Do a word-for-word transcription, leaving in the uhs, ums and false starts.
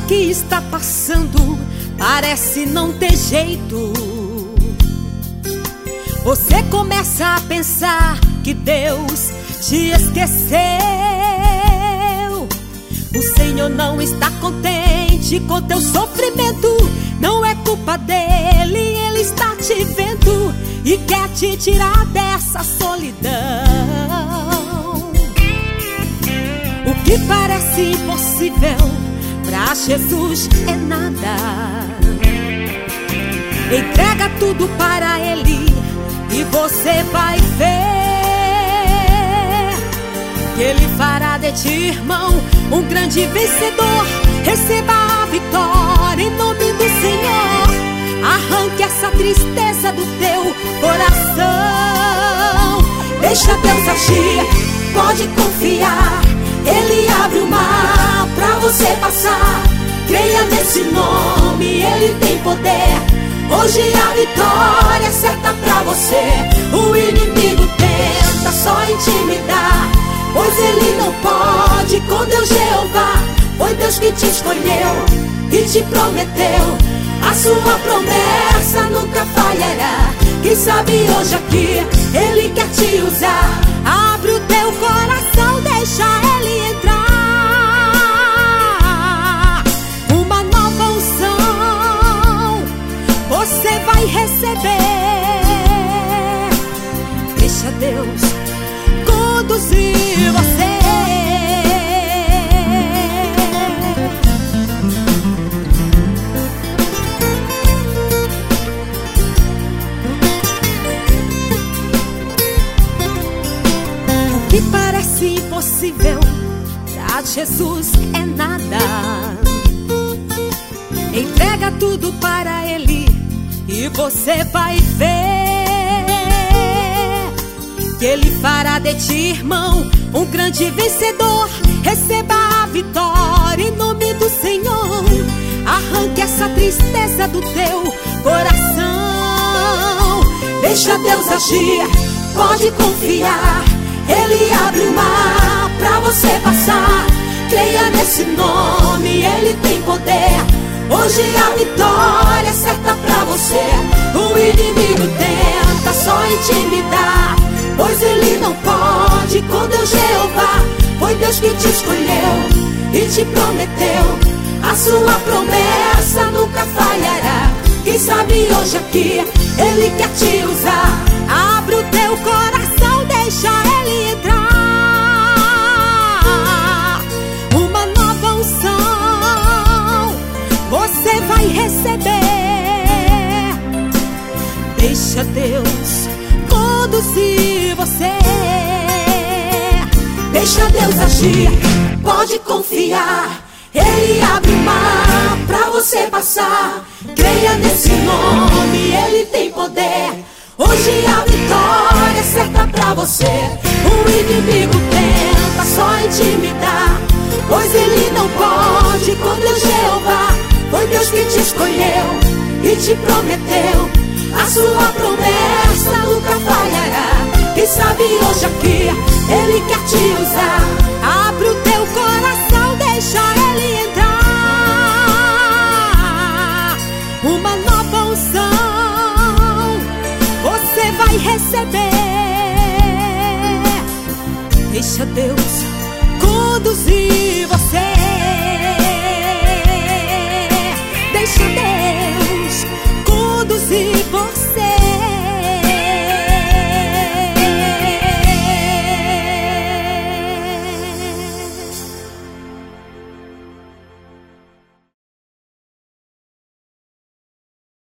que está passando parece não ter jeito. Você começa a pensar que Deus te esqueceu. O Senhor não está contente com teu sofrimento. Não é culpa dele, ele está te vendo e quer te tirar dessa solidão. O que parece impossível pra Jesus é nada. Entrega tudo para ele e você vai ver que ele fará de ti, irmão, um grande vencedor. Receba a vitória em nome do Senhor. Arranque essa tristeza do teu coração. Deixa Deus agir, pode confiar. Ele abre o mar pra você passar. Creia nesse nome, ele tem poder. Hoje a vitória é certa pra você. O inimigo tenta só intimidar, pois ele não pode com Deus Jeová. Foi Deus que te escolheu e te prometeu. A sua promessa nunca falhará. Quem sabe hoje aqui ele quer te usar. Abre o teu coração, deixa ele entrar. Uma nova unção você vai receber. Deixa Deus conduzir você. O que parece impossível pra Jesus é nada. Entrega tudo para ele e você vai ver que ele fará de ti, irmão, um grande vencedor. Receba a vitória em nome do Senhor. Arranque essa tristeza do teu coração. Deixa Deus agir, pode confiar. Ele abre o mar pra você passar. Creia nesse nome, ele tem poder. Hoje a vitória é certa pra você. O inimigo tenta só intimidar, pois ele não pode com Deus Jeová. Foi Deus que te escolheu e te prometeu. A sua promessa nunca falhará. Quem sabe hoje aqui ele quer te usar. Abre o teu coração, deixa ele entrar. Uma nova unção você vai receber. Deixa Deus conduzir você. Deixa Deus agir, pode confiar. Ele abre o mar pra você passar. Creia nesse nome, ele tem poder. Hoje a vitória é certa pra você. O inimigo tenta só intimidar, pois ele não pode com Deus Jeová. Foi Deus que te escolheu e te prometeu. A sua promessa nunca falhará. Quem sabe hoje aqui ele quer te usar. Abre o teu coração, deixa ele entrar. Uma nova unção você vai receber. Deixa Deus conduzir você.